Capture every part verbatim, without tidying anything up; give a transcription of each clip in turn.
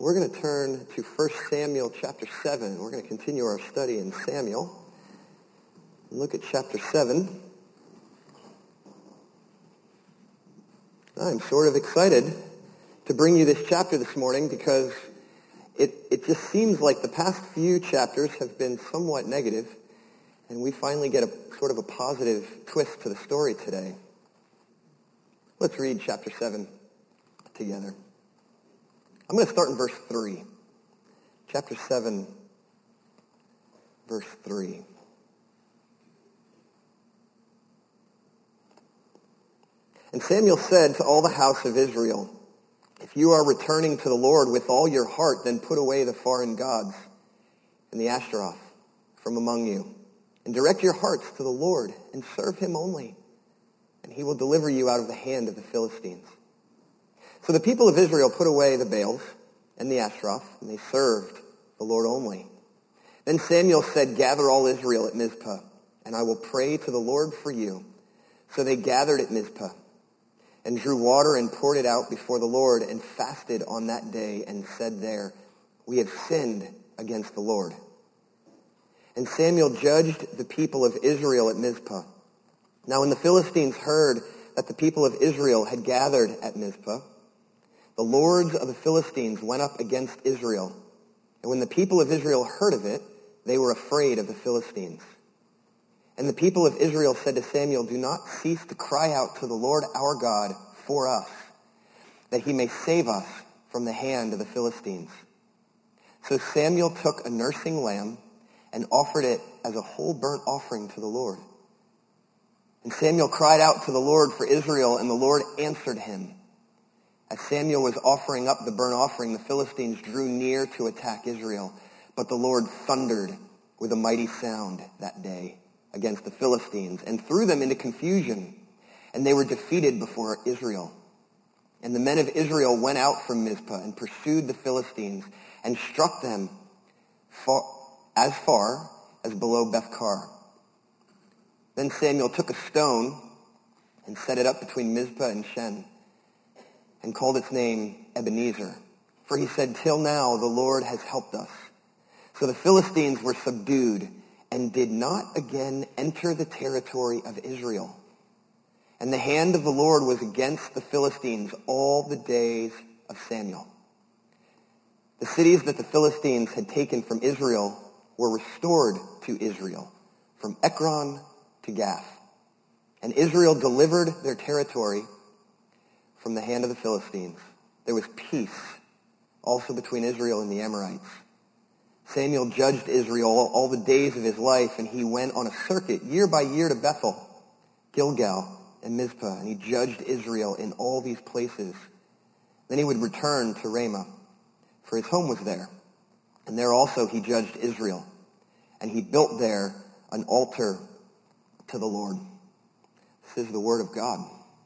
We're going to turn to First Samuel chapter seven. We're going to continue our study in Samuel. Look at chapter seven. I'm sort of excited to bring you this chapter this morning because it, it just seems like the past few chapters have been somewhat negative, and we finally get a sort of a positive twist to the story today. Let's read chapter seven together. I'm going to start in verse three. Chapter seven, verse three. And Samuel said to all the house of Israel, "If you are returning to the Lord with all your heart, then put away the foreign gods and the Ashtaroth from among you, and direct your hearts to the Lord and serve him only, and he will deliver you out of the hand of the Philistines." So the people of Israel put away the Baals and the Ashtaroth, and they served the Lord only. Then Samuel said, "Gather all Israel at Mizpah, and I will pray to the Lord for you." So they gathered at Mizpah, and drew water and poured it out before the Lord, and fasted on that day, and said there, "We have sinned against the Lord." And Samuel judged the people of Israel at Mizpah. Now when the Philistines heard that the people of Israel had gathered at Mizpah, the lords of the Philistines went up against Israel. And when the people of Israel heard of it, they were afraid of the Philistines. And the people of Israel said to Samuel, "Do not cease to cry out to the Lord our God for us, that he may save us from the hand of the Philistines." So Samuel took a nursing lamb and offered it as a whole burnt offering to the Lord. And Samuel cried out to the Lord for Israel, and the Lord answered him. As Samuel was offering up the burnt offering, the Philistines drew near to attack Israel, but the Lord thundered with a mighty sound that day against the Philistines and threw them into confusion, and they were defeated before Israel. And the men of Israel went out from Mizpah and pursued the Philistines and struck them far, as far as below Bethkar. Then Samuel took a stone and set it up between Mizpah and Shen, and called its name Ebenezer. For he said, "Till now the Lord has helped us." So the Philistines were subdued and did not again enter the territory of Israel. And the hand of the Lord was against the Philistines all the days of Samuel. The cities that the Philistines had taken from Israel were restored to Israel, from Ekron to Gath. And Israel delivered their territory from the hand of the Philistines. There was peace also between Israel and the Amorites. Samuel judged Israel all the days of his life, and he went on a circuit year by year to Bethel, Gilgal, and Mizpah, and he judged Israel in all these places. Then he would return to Ramah, for his home was there. And there also he judged Israel, and he built there an altar to the Lord. This is the word of God.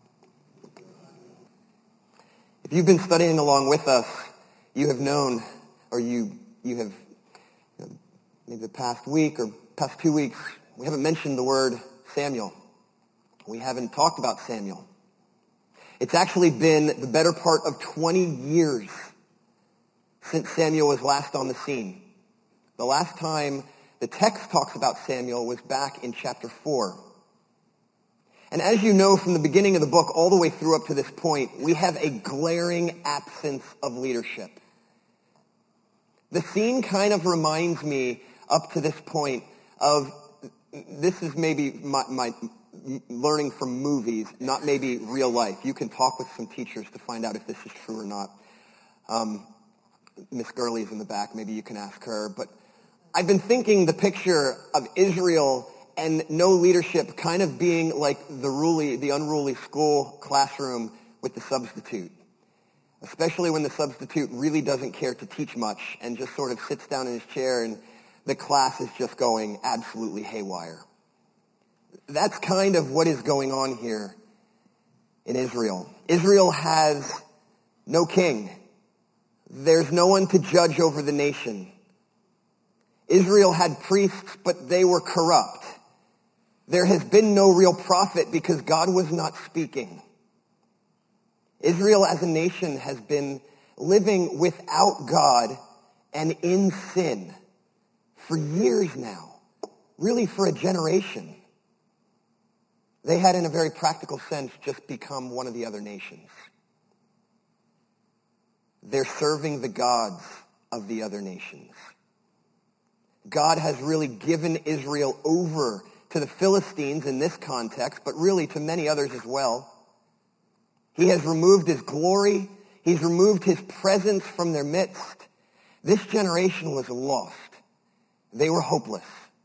If you've been studying along with us, you have known, or you you have, you know, maybe the past week or past two weeks, we haven't mentioned the word Samuel. We haven't talked about Samuel. It's actually been the better part of twenty years since Samuel was last on the scene. The last time the text talks about Samuel was back in chapter four. And as you know from the beginning of the book all the way through up to this point, we have a glaring absence of leadership. The scene kind of reminds me up to this point of, this is maybe my, my learning from movies, not maybe real life. You can talk with some teachers to find out if this is true or not. Um, Miss Gurley's in the back. Maybe you can ask her. But I've been thinking the picture of Israel and no leadership kind of being like the ruly, the unruly school classroom with the substitute. Especially when the substitute really doesn't care to teach much and just sort of sits down in his chair and the class is just going absolutely haywire. That's kind of what is going on here in Israel. Israel has no king. There's no one to judge over the nation. Israel had priests, but they were corrupt. There has been no real prophet because God was not speaking. Israel as a nation has been living without God and in sin for years now, really for a generation. They had, in a very practical sense, just become one of the other nations. They're serving the gods of the other nations. God has really given Israel over to the Philistines in this context, but really to many others as well. He has removed his glory. He's removed his presence from their midst. This generation was lost. They were hopeless.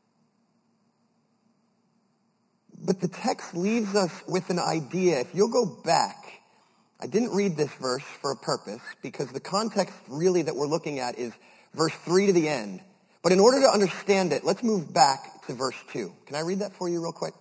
But the text leaves us with an idea. If you'll go back, I didn't read this verse for a purpose because the context really that we're looking at is verse three to the end. But in order to understand it, let's move back to verse two. Can I read that for you real quick?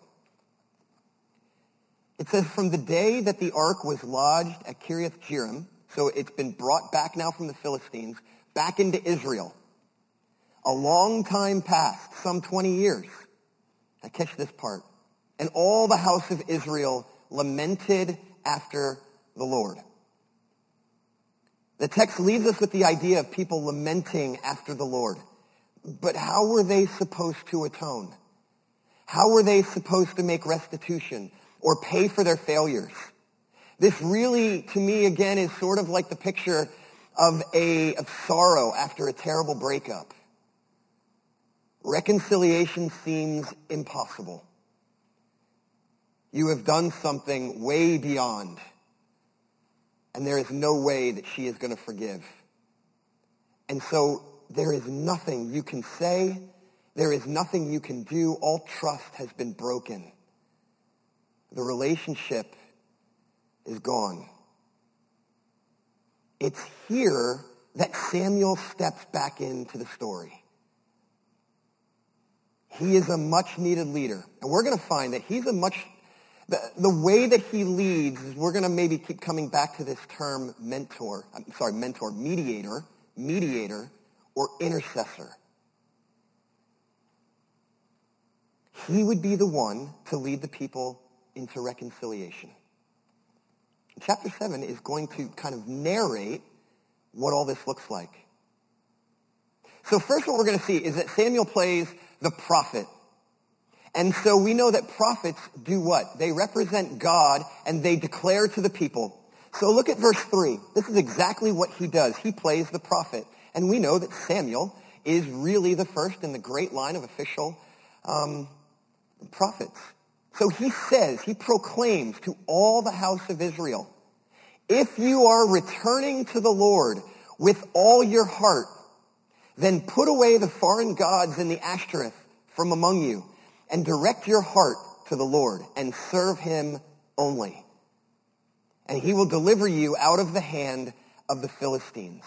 It says, from the day that the ark was lodged at Kiriath Jearim, so it's been brought back now from the Philistines, back into Israel. A long time passed, some twenty years. Now catch this part. And all the house of Israel lamented after the Lord. The text leaves us with the idea of people lamenting after the Lord. But how were they supposed to atone? How were they supposed to make restitution or pay for their failures? This really, to me, again, is sort of like the picture of a of sorrow after a terrible breakup. Reconciliation seems impossible. You have done something way beyond, and there is no way that she is going to forgive. And so there is nothing you can say. There is nothing you can do. All trust has been broken. The relationship is gone. It's here that Samuel steps back into the story. He is a much-needed leader. And we're going to find that he's a much... The, the way that he leads, is we're going to maybe keep coming back to this term mentor. I'm sorry, mentor, mediator, mediator, or intercessor. He would be the one to lead the people into reconciliation. Chapter seven is going to kind of narrate what all this looks like. So first what we're going to see is that Samuel plays the prophet. And so we know that prophets do what? They represent God and they declare to the people. So look at verse three. This is exactly what he does. He plays the prophet. And we know that Samuel is really the first in the great line of official um, prophets. So he says, he proclaims to all the house of Israel, if you are returning to the Lord with all your heart, then put away the foreign gods and the Ashtoreth from among you, and direct your heart to the Lord, and serve him only. And he will deliver you out of the hand of the Philistines.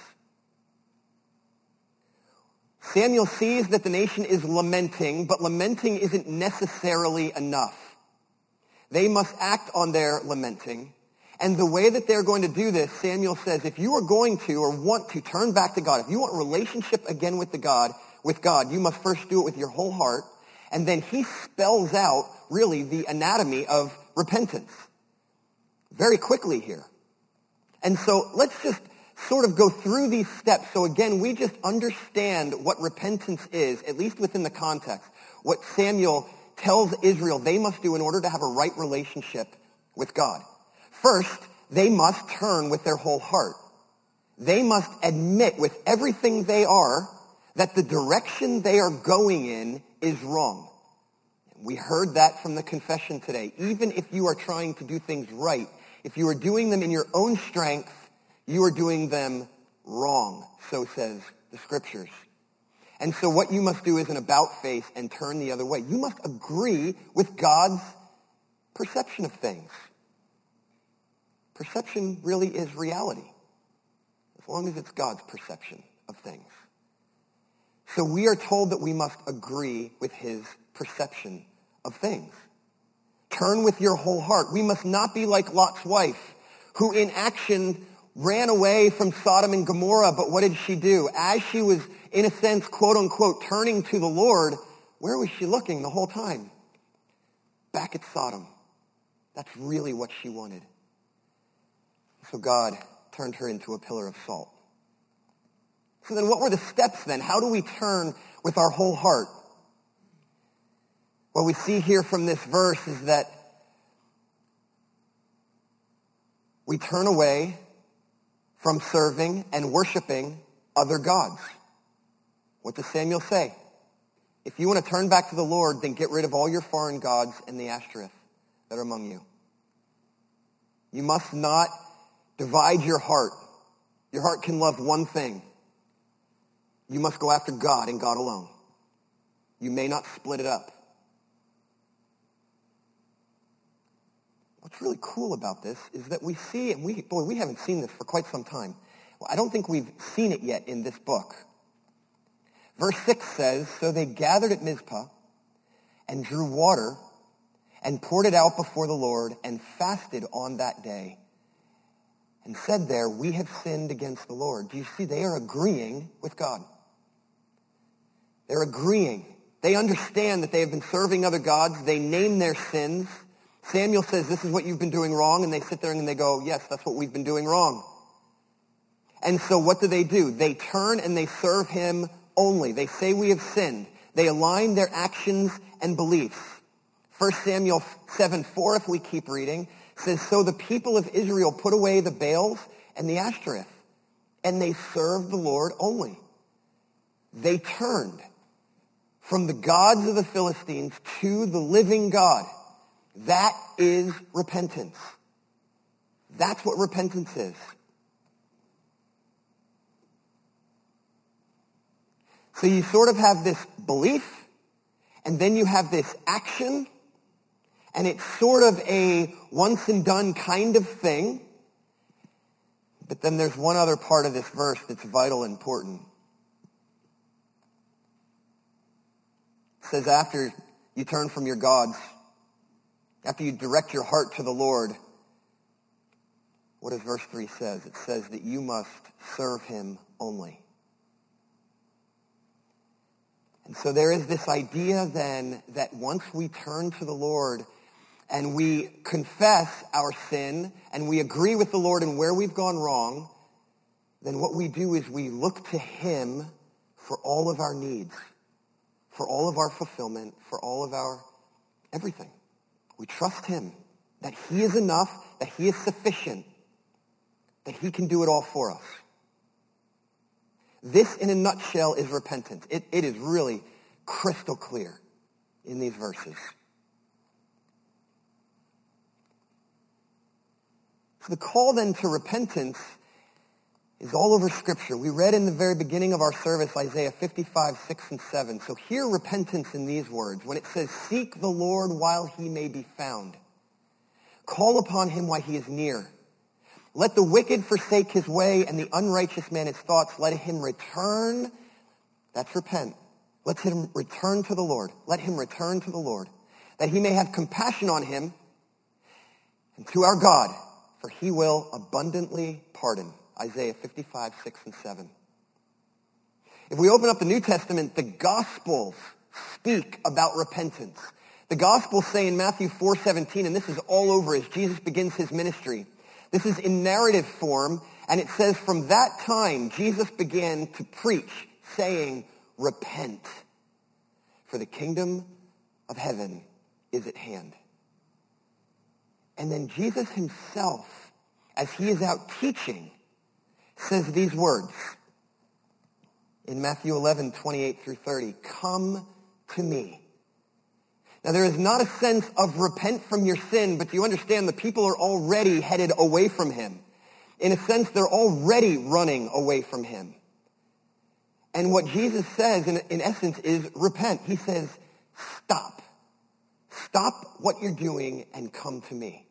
Samuel sees that the nation is lamenting, but lamenting isn't necessarily enough. They must act on their lamenting. And the way that they're going to do this, Samuel says, if you are going to or want to turn back to God, if you want relationship again with the God, with God, you must first do it with your whole heart. And then he spells out, really, the anatomy of repentance very quickly here. And so let's just sort of go through these steps. So again, we just understand what repentance is, at least within the context, what Samuel tells Israel they must do in order to have a right relationship with God. First, they must turn with their whole heart. They must admit with everything they are that the direction they are going in is wrong. We heard that from the confession today. Even if you are trying to do things right, if you are doing them in your own strength, you are doing them wrong, so says the scriptures. And so what you must do is an about face and turn the other way. You must agree with God's perception of things. Perception really is reality, as long as it's God's perception of things. So we are told that we must agree with his perception of things. Turn with your whole heart. We must not be like Lot's wife, who in action ran away from Sodom and Gomorrah, but what did she do? As she was, in a sense, quote unquote, turning to the Lord, where was she looking the whole time? Back at Sodom. That's really what she wanted. So God turned her into a pillar of salt. So then what were the steps then? How do we turn with our whole heart? What we see here from this verse is that we turn away from serving and worshiping other gods. What does Samuel say? If you want to turn back to the Lord, then get rid of all your foreign gods and the Ashtoreth that are among you. You must not divide your heart. Your heart can love one thing. You must go after God and God alone. You may not split it up. What's really cool about this is that we see, and we, boy, we haven't seen this for quite some time. Well, I don't think we've seen it yet in this book. Verse six says, so they gathered at Mizpah and drew water and poured it out before the Lord and fasted on that day and said there, we have sinned against the Lord. Do you see? They are agreeing with God. They're agreeing. They understand that they have been serving other gods. They name their sins. Samuel says, this is what you've been doing wrong. And they sit there and they go, yes, that's what we've been doing wrong. And so what do they do? They turn and they serve him only. They say we have sinned. They align their actions and beliefs. First Samuel seven four, if we keep reading, says, so the people of Israel put away the Baals and the Ashtoreth, and they served the Lord only. They turned from the gods of the Philistines to the living God. That is repentance. That's what repentance is. So you sort of have this belief, and then you have this action, and it's sort of a once and done kind of thing. But then there's one other part of this verse that's vital and important. It says after you turn from your gods, after you direct your heart to the Lord, what does verse three says? It says that you must serve him only. And so there is this idea then that once we turn to the Lord and we confess our sin and we agree with the Lord in where we've gone wrong, then what we do is we look to him for all of our needs, for all of our fulfillment, for all of our everything. We trust him, that he is enough, that he is sufficient, that he can do it all for us. This, in a nutshell, is repentance. It, it is really crystal clear in these verses. So the call then to repentance is all over Scripture. We read in the very beginning of our service Isaiah fifty-five, six and seven. So hear repentance in these words. When it says, seek the Lord while he may be found. Call upon him while he is near. Let the wicked forsake his way and the unrighteous man his thoughts. Let him return. That's repent. Let him return to the Lord. Let him return to the Lord, that he may have compassion on him and to our God, for he will abundantly pardon. Isaiah fifty-five, six and seven. If we open up the New Testament, the Gospels speak about repentance. The Gospels say in Matthew four seventeen, and this is all over as Jesus begins his ministry. This is in narrative form, and it says, from that time, Jesus began to preach, saying, repent, for the kingdom of heaven is at hand. And then Jesus himself, as he is out teaching, says these words in Matthew eleven, twenty-eight through thirty, come to me. Now, there is not a sense of repent from your sin, but you understand the people are already headed away from him. In a sense, they're already running away from him. And what Jesus says, in, in essence, is repent. He says, stop. Stop what you're doing and come to me.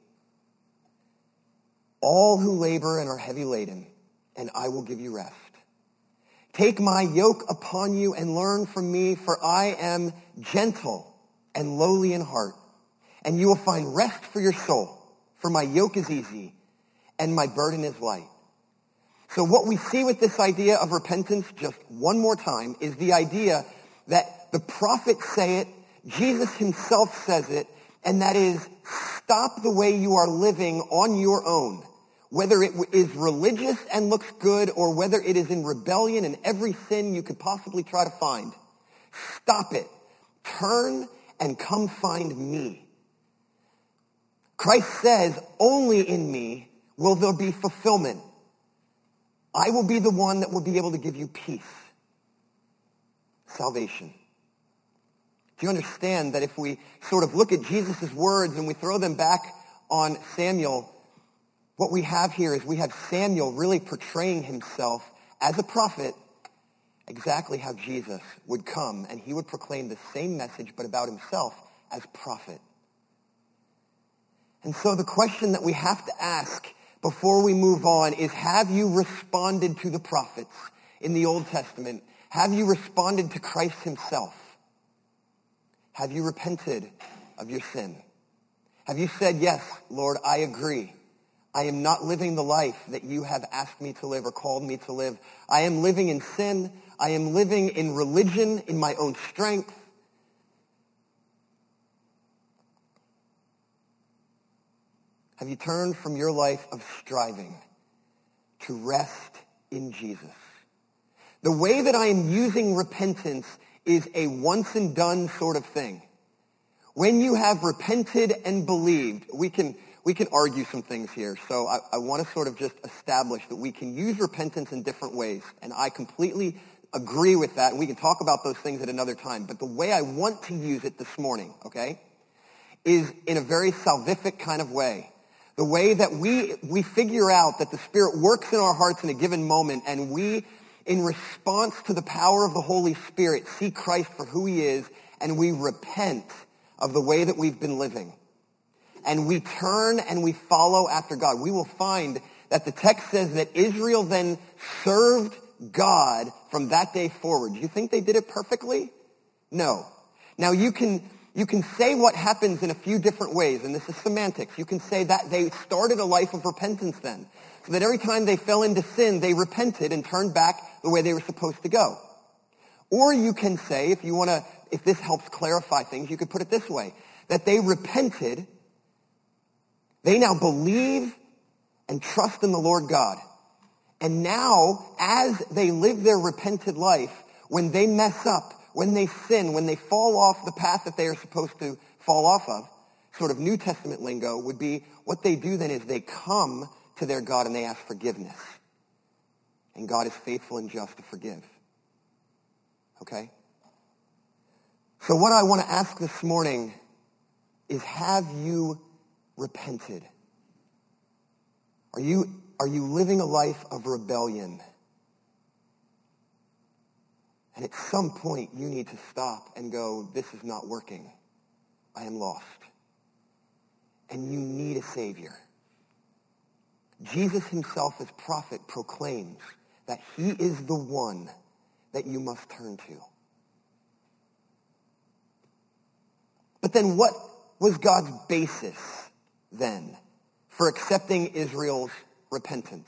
All who labor and are heavy laden, and I will give you rest. Take my yoke upon you and learn from me, for I am gentle and lowly in heart, and you will find rest for your soul. For my yoke is easy, and my burden is light. So what we see with this idea of repentance, just one more time, is the idea that the prophets say it, Jesus himself says it, and that is, stop the way you are living on your own. whether it is religious and looks good or whether it is in rebellion and every sin you could possibly try to find. Stop it. Turn and come find me. Christ says, only in me will there be fulfillment. I will be the one that will be able to give you peace, salvation. Do you understand that if we sort of look at Jesus' words and we throw them back on Samuel, what we have here is we have Samuel really portraying himself as a prophet exactly how Jesus would come, and he would proclaim the same message but about himself as prophet. And so the question that we have to ask before we move on is, have you responded to the prophets in the Old Testament? Have you responded to Christ himself? Have you repented of your sin? Have you said, yes, Lord, I agree. I am not living the life that you have asked me to live or called me to live. I am living in sin. I am living in religion, in my own strength. Have you turned from your life of striving to rest in Jesus? The way that I am using repentance is a once and done sort of thing. When you have repented and believed, we can we can argue some things here. So I, I want to sort of just establish that we can use repentance in different ways. And I completely agree with that. And we can talk about those things at another time. But the way I want to use it this morning, okay, is in a very salvific kind of way. The way that we we figure out that the Spirit works in our hearts in a given moment, and we, in response to the power of the Holy Spirit, see Christ for who he is, and we repent of the way that we've been living. And we turn and we follow after God. We will find that the text says that Israel then served God from that day forward. Do you think they did it perfectly? No. Now you can you can say what happens in a few different ways, and this is semantics. You can say that they started a life of repentance then, so that every time they fell into sin, they repented and turned back the way they were supposed to go. Or you can say, if you want to, if this helps clarify things, you could put it this way, that they repented, they now believe and trust in the Lord God. And now, as they live their repented life, when they mess up, when they sin, when they fall off the path that they are supposed to fall off of, sort of New Testament lingo would be, what they do then is they come to their God and they ask forgiveness. And God is faithful and just to forgive. Okay? So what I want to ask this morning is, have you repented? Are you, are you living a life of rebellion? And at some point, you need to stop and go, this is not working. I am lost. And you need a Savior. Jesus himself as prophet proclaims that he is the one that you must turn to. But then what was God's basis then for accepting Israel's repentance?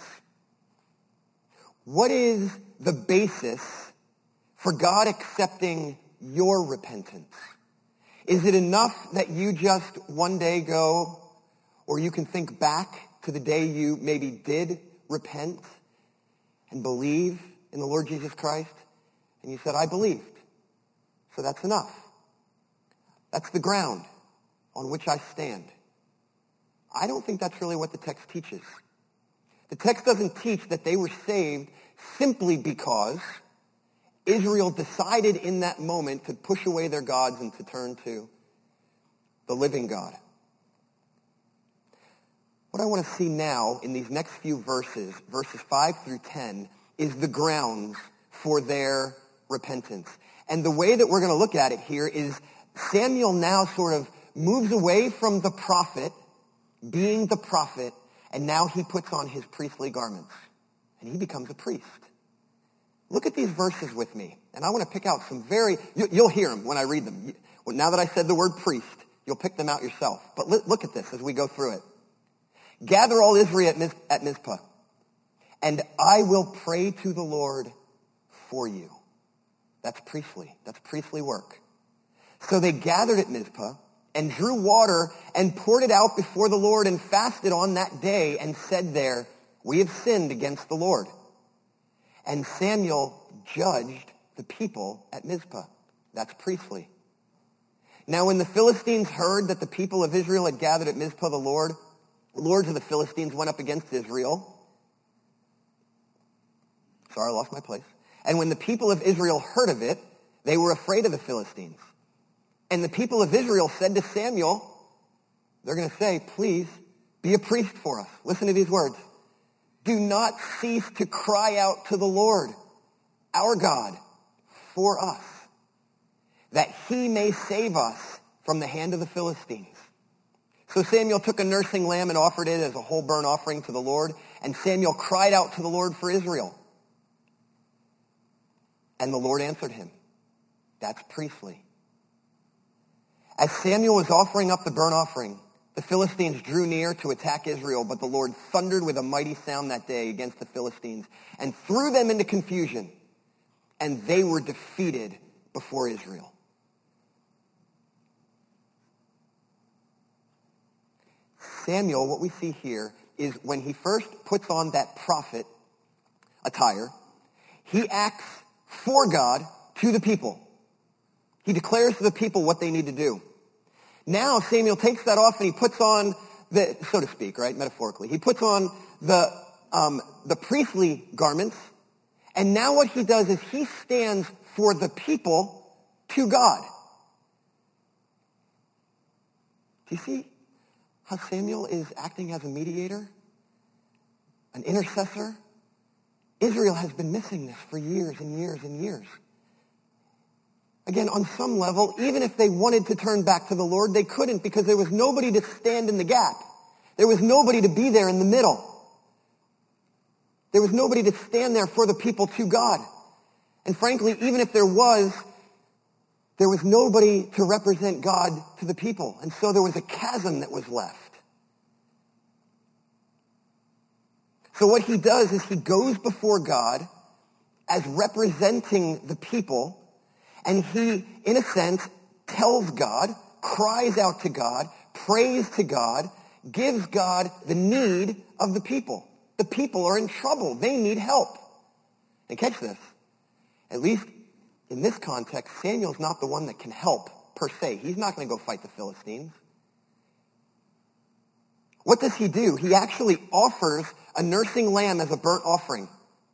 What is the basis for God accepting your repentance? Is it enough that you just one day go, or you can think back to the day you maybe did repent and believe in the Lord Jesus Christ, and you said, I believed, so that's enough. That's the ground on which I stand. I don't think that's really what the text teaches. The text doesn't teach that they were saved simply because Israel decided in that moment to push away their gods and to turn to the living God. What I want to see now in these next few verses, verses five through ten, is the grounds for their repentance. And the way that we're going to look at it here is Samuel now sort of moves away from the prophet, being the prophet, and now he puts on his priestly garments, and he becomes a priest. Look at these verses with me, and I want to pick out some very, you, you'll hear them when I read them. Now that I said the word priest, you'll pick them out yourself. But look at this as we go through it. Gather all Israel at, Miz, at Mizpah, and I will pray to the Lord for you. That's priestly. That's priestly work. So they gathered at Mizpah and drew water and poured it out before the Lord and fasted on that day and said there, We have sinned against the Lord. And Samuel judged the people at Mizpah. That's priestly. Now when the Philistines heard that the people of Israel had gathered at Mizpah, the Lord, the lords of the Philistines went up against Israel. Sorry, I lost my place. And when the people of Israel heard of it, they were afraid of the Philistines. And the people of Israel said to Samuel, they're going to say, please be a priest for us. Listen to these words. Do not cease to cry out to the Lord, our God, for us, that he may save us from the hand of the Philistines. So Samuel took a nursing lamb and offered it as a whole burnt offering to the Lord. And Samuel cried out to the Lord for Israel. And the Lord answered him. That's priestly. As Samuel was offering up the burnt offering, the Philistines drew near to attack Israel, but the Lord thundered with a mighty sound that day against the Philistines and threw them into confusion, and they were defeated before Israel. Samuel, what we see here is when he first puts on that prophet attire, he acts for God to the people. He declares to the people what they need to do. Now Samuel takes that off and he puts on the, so to speak, right, metaphorically, he puts on the um, the priestly garments, and now what he does is he stands for the people to God. Do you see how Samuel is acting as a mediator, an intercessor? Israel has been missing this for years and years and years. Again, on some level, even if they wanted to turn back to the Lord, they couldn't because there was nobody to stand in the gap. There was nobody to be there in the middle. There was nobody to stand there for the people to God. And frankly, even if there was, there was nobody to represent God to the people. And so there was a chasm that was left. So what he does is he goes before God as representing the people, and he, in a sense, tells God, cries out to God, prays to God, gives God the need of the people. The people are in trouble. They need help. And catch this. At least in this context, Samuel's not the one that can help, per se. He's not going to go fight the Philistines. What does he do? He actually offers a nursing lamb as a burnt offering.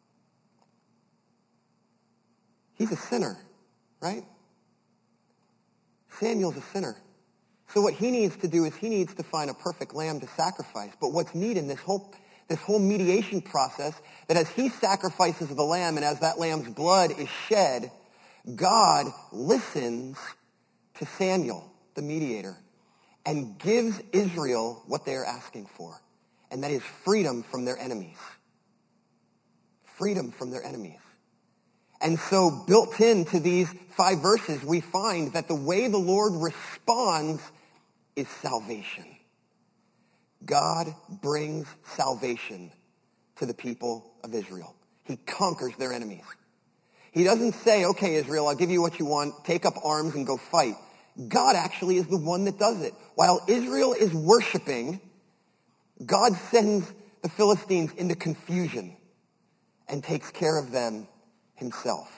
He's a sinner, right? Samuel's a sinner. So what he needs to do is he needs to find a perfect lamb to sacrifice. But what's neat in this whole, this whole mediation process, that as he sacrifices the lamb and as that lamb's blood is shed, God listens to Samuel, the mediator, and gives Israel what they are asking for. And that is freedom from their enemies. Freedom from their enemies. And so built into these five verses, we find that the way the Lord responds is salvation. God brings salvation to the people of Israel. He conquers their enemies. He doesn't say, okay, Israel, I'll give you what you want. Take up arms and go fight. God actually is the one that does it. While Israel is worshiping, God sends the Philistines into confusion and takes care of them himself.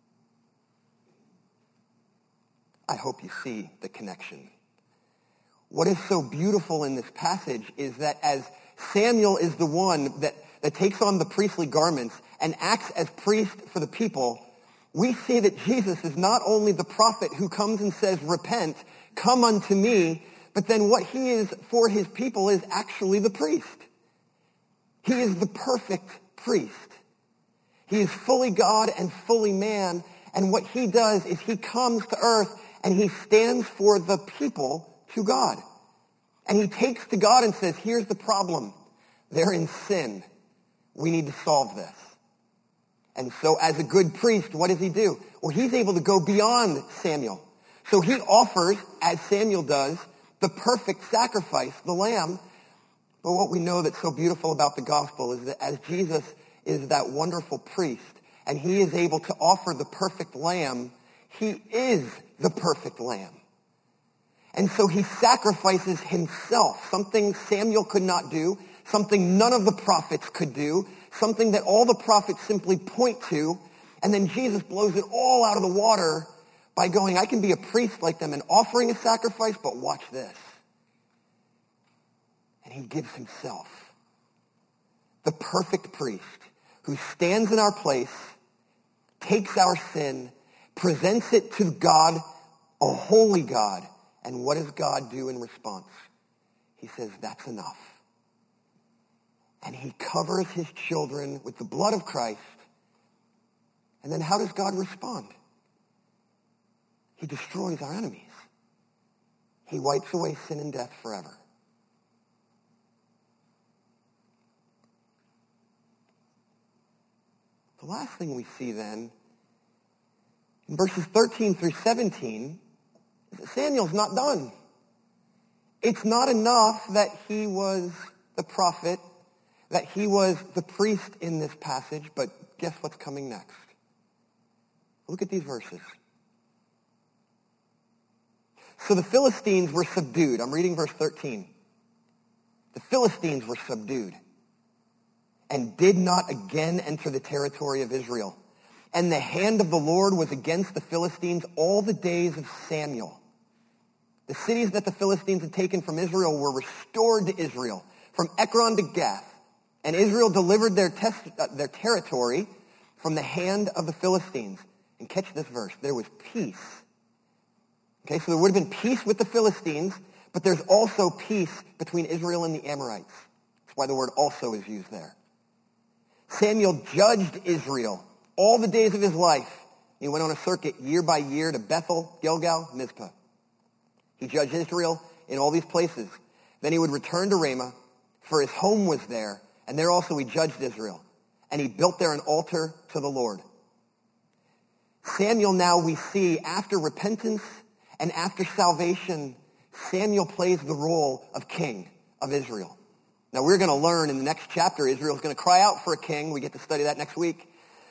I hope you see the connection. What is so beautiful in this passage is that as Samuel is the one that, that takes on the priestly garments and acts as priest for the people, we see that Jesus is not only the prophet who comes and says, repent, come unto me, but then what he is for his people is actually the priest. He is the perfect priest. He is fully God and fully man, and what he does is he comes to earth and he stands for the people to God. And he takes to God and says, here's the problem. They're in sin. We need to solve this. And so as a good priest, what does he do? Well, he's able to go beyond Samuel. So he offers, as Samuel does, the perfect sacrifice, the lamb. But what we know that's so beautiful about the gospel is that as Jesus is that wonderful priest, and he is able to offer the perfect lamb, he is the perfect lamb. And so he sacrifices himself, something Samuel could not do, something none of the prophets could do, something that all the prophets simply point to, and then Jesus blows it all out of the water by going, I can be a priest like them and offering a sacrifice, but watch this. And he gives himself, the perfect priest, who stands in our place, takes our sin, presents it to God, a holy God. And what does God do in response? He says, that's enough. And he covers his children with the blood of Christ. And then how does God respond? He destroys our enemies. He wipes away sin and death forever. The last thing we see then, in verses thirteen through seventeen, is that Samuel's not done. It's not enough that he was the prophet, that he was the priest in this passage, but guess what's coming next? Look at these verses. So the Philistines were subdued. I'm reading verse thirteen. The Philistines were subdued and did not again enter the territory of Israel. And the hand of the Lord was against the Philistines all the days of Samuel. The cities that the Philistines had taken from Israel were restored to Israel, from Ekron to Gath. And Israel delivered their, test, uh, their territory from the hand of the Philistines. And catch this verse. There was peace. Okay, so there would have been peace with the Philistines, but there's also peace between Israel and the Amorites. That's why the word also is used there. Samuel judged Israel all the days of his life. He went on a circuit year by year to Bethel, Gilgal, Mizpah. He judged Israel in all these places. Then he would return to Ramah, for his home was there, and there also he judged Israel. And he built there an altar to the Lord. Samuel now we see, after repentance and after salvation, Samuel plays the role of king of Israel. Now we're going to learn in the next chapter, Israel's going to cry out for a king. We get to study that next week.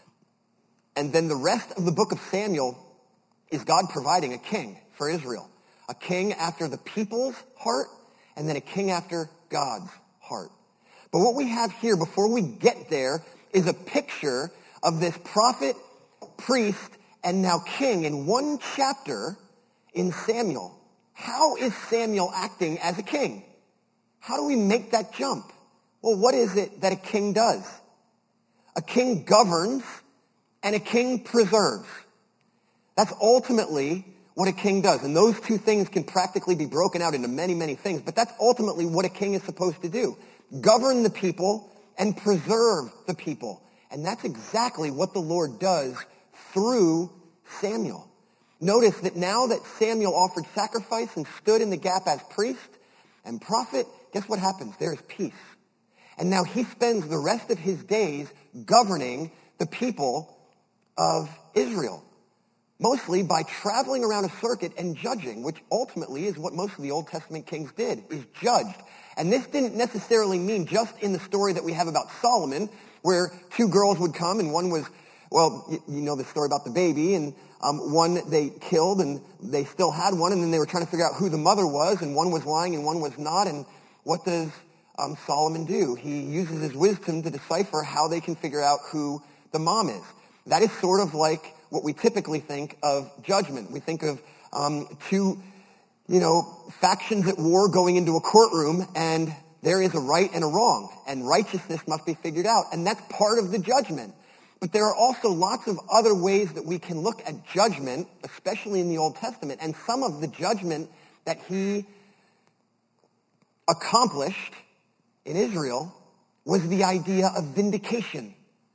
And then the rest of the book of Samuel is God providing a king for Israel. A king after the people's heart, and then a king after God's heart. But what we have here before we get there is a picture of this prophet, priest, and now king in one chapter in Samuel. How is Samuel acting as a king? How do we make that jump? Well, what is it that a king does? A king governs and a king preserves. That's ultimately what a king does. And those two things can practically be broken out into many, many things. But that's ultimately what a king is supposed to do. Govern the people and preserve the people. And that's exactly what the Lord does through Samuel. Notice that now that Samuel offered sacrifice and stood in the gap as priest and prophet, guess what happens? There is peace. And now he spends the rest of his days governing the people of Israel, mostly by traveling around a circuit and judging, which ultimately is what most of the Old Testament kings did, is judged. And this didn't necessarily mean just in the story that we have about Solomon, where two girls would come and one was, well, you, you know the story about the baby, and um, one they killed and they still had one, and then they were trying to figure out who the mother was, and one was lying and one was not. And what does um, Solomon do? He uses his wisdom to decipher how they can figure out who the mom is. That is sort of like what we typically think of judgment. We think of um, two, you know, factions at war going into a courtroom, and there is a right and a wrong, and righteousness must be figured out, and that's part of the judgment. But there are also lots of other ways that we can look at judgment, especially in the Old Testament, and some of the judgment that he accomplished in Israel was the idea of vindication.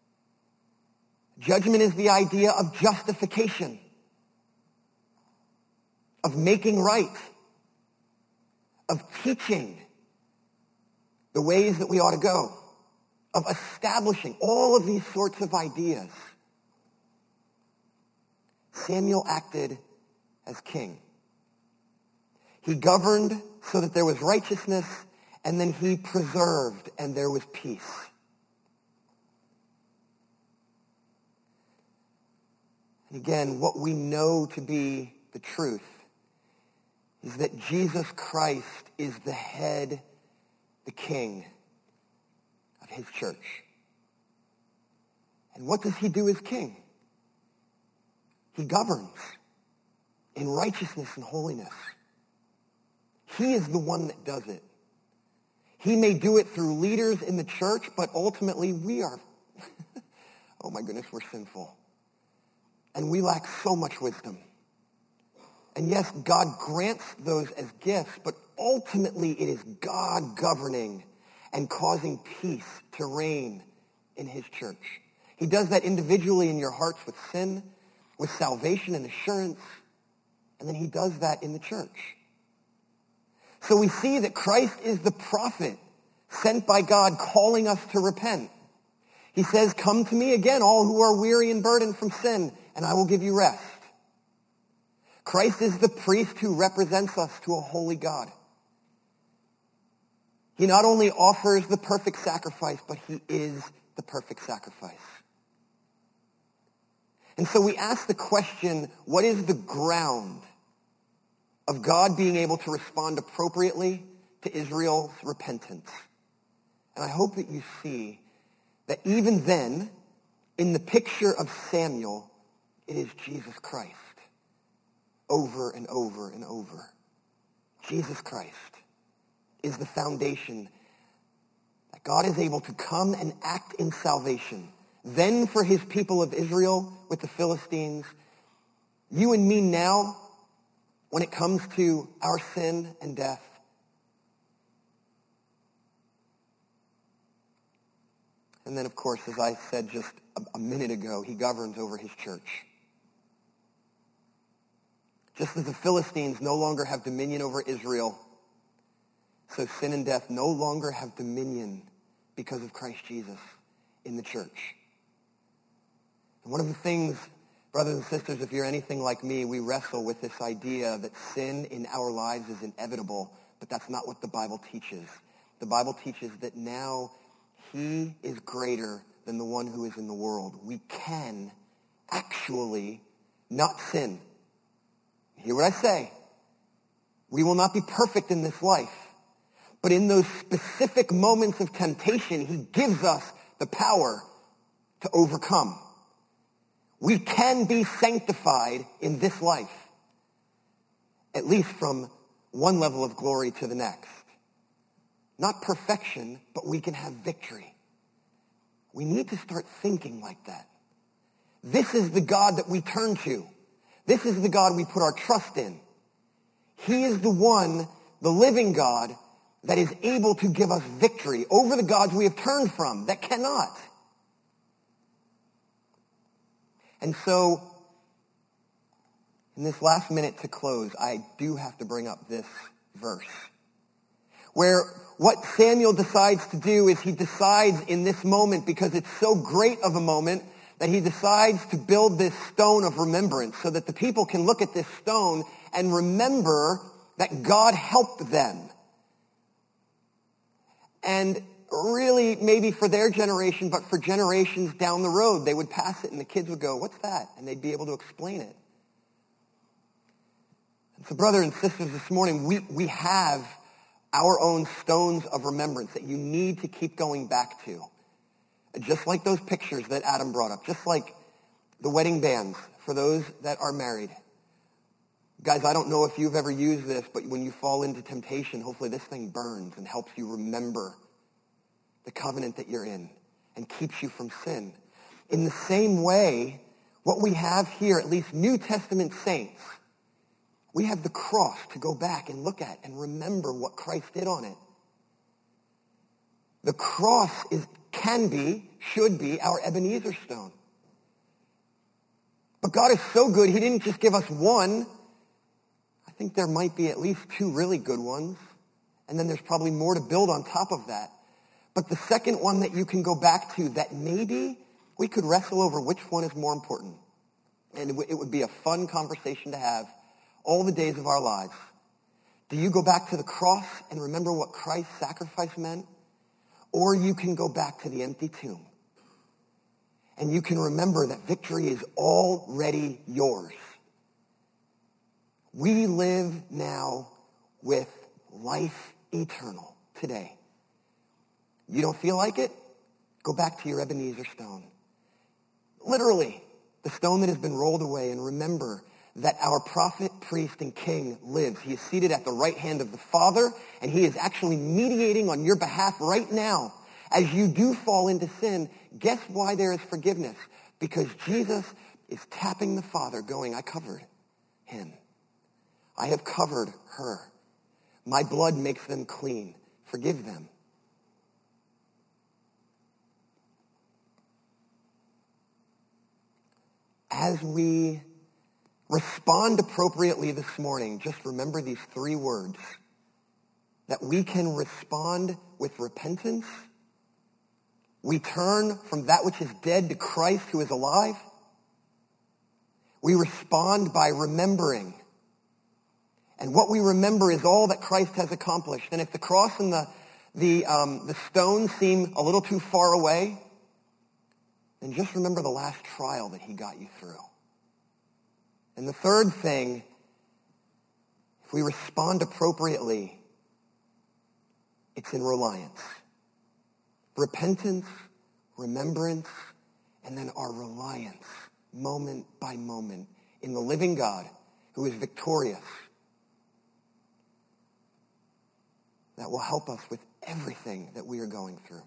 Judgment is the idea of justification, of making right, of teaching the ways that we ought to go, of establishing all of these sorts of ideas. Samuel acted as king. He governed so that there was righteousness, and then he preserved and there was peace. And again, what we know to be the truth is that Jesus Christ is the head, the king, of his church. And what does he do as king? He governs in righteousness and holiness. He is the one that does it. He may do it through leaders in the church, but ultimately we are, oh my goodness, we're sinful. And we lack so much wisdom. And yes, God grants those as gifts, but ultimately it is God governing and causing peace to reign in his church. He does that individually in your hearts with sin, with salvation and assurance, and then he does that in the church. So we see that Christ is the prophet sent by God calling us to repent. He says, come to me again, all who are weary and burdened from sin, and I will give you rest. Christ is the priest who represents us to a holy God. He not only offers the perfect sacrifice, but he is the perfect sacrifice. And so we ask the question, what is the ground of God being able to respond appropriately to Israel's repentance? And I hope that you see that even then, in the picture of Samuel, it is Jesus Christ. Over and over and over. Jesus Christ is the foundation that God is able to come and act in salvation. Then for his people of Israel with the Philistines, you and me now, when it comes to our sin and death, and then of course, as I said just a, a minute ago, he governs over his church. Just as the Philistines no longer have dominion over Israel, so sin and death no longer have dominion because of Christ Jesus in the church. And one of the things, brothers and sisters, if you're anything like me, we wrestle with this idea that sin in our lives is inevitable, but that's not what the Bible teaches. The Bible teaches that now he is greater than the one who is in the world. We can actually not sin. Hear what I say. We will not be perfect in this life. But in those specific moments of temptation, he gives us the power to overcome. We can be sanctified in this life, at least from one level of glory to the next. Not perfection, but we can have victory. We need to start thinking like that. This is the God that we turn to. This is the God we put our trust in. He is the one, the living God, that is able to give us victory over the gods we have turned from that cannot. And so, in this last minute to close, I do have to bring up this verse, where what Samuel decides to do is he decides in this moment, because it's so great of a moment, that he decides to build this stone of remembrance so that the people can look at this stone and remember that God helped them. And really, maybe for their generation, but for generations down the road, they would pass it and the kids would go, what's that? And they'd be able to explain it. And so brothers and sisters, this morning, we, we have our own stones of remembrance that you need to keep going back to. Just like those pictures that Adam brought up, just like the wedding bands for those that are married. Guys, I don't know if you've ever used this, but when you fall into temptation, hopefully this thing burns and helps you remember the covenant that you're in and keeps you from sin. In the same way, what we have here, at least New Testament saints, we have the cross to go back and look at and remember what Christ did on it. The cross is, can be, should be our Ebenezer stone. But God is so good, he didn't just give us one. I think there might be at least two really good ones. And then there's probably more to build on top of that. But the second one that you can go back to that maybe we could wrestle over which one is more important. And it, w- it would be a fun conversation to have all the days of our lives. Do you go back to the cross and remember what Christ's sacrifice meant? Or you can go back to the empty tomb. And you can remember that victory is already yours. We live now with life eternal today. You don't feel like it? Go back to your Ebenezer stone. Literally, the stone that has been rolled away, and remember that our prophet, priest, and king lives. He is seated at the right hand of the Father, and he is actually mediating on your behalf right now. As you do fall into sin, guess why there is forgiveness? Because Jesus is tapping the Father, going, I covered him. I have covered her. My blood makes them clean. Forgive them. As we respond appropriately this morning, just remember these three words. That we can respond with repentance. We turn from that which is dead to Christ who is alive. We respond by remembering. And what we remember is all that Christ has accomplished. And if the cross and the, the, um, the stone seem a little too far away, then just remember the last trial that he got you through. And the third thing, if we respond appropriately, it's in reliance. Repentance, remembrance, and then our reliance, moment by moment, in the living God who is victorious. That will help us with everything that we are going through.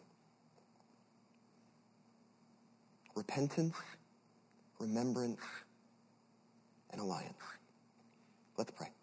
Repentance, remembrance, and alliance. Let's pray.